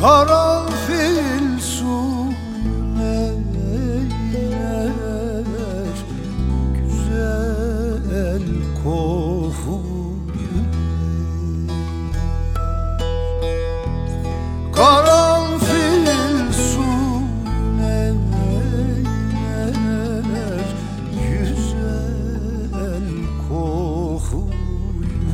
Karanfil suyun eyler güzel kokuyu. Karanfil suyun eyler güzel kokuyu.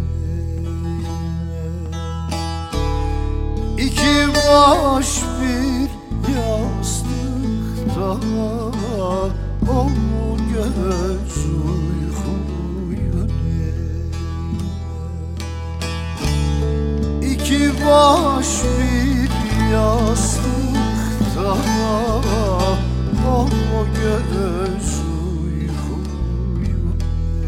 İki baş bir yastıkta o göz uykuyu yer. İki baş bir yastıkta o göz uykuyu yer.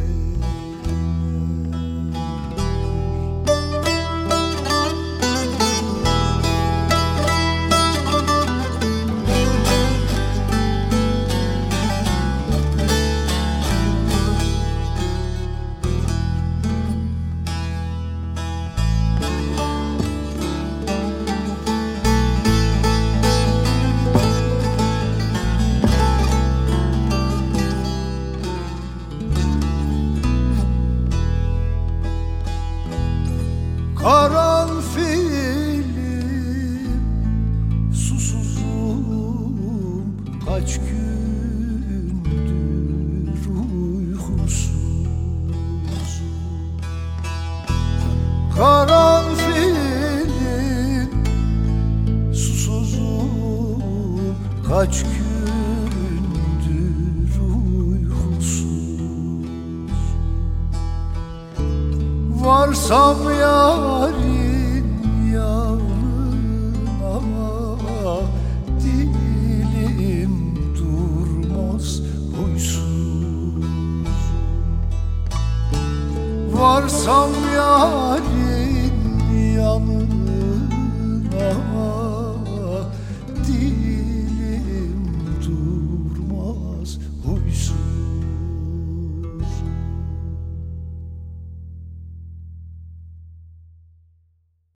Karanfilim susuzum kaç gündür uykusuz. Karanfilim susuzum kaç gündür uykusuz. Varsam yarın yanına dilim durmaz huysuz. Varsam yarın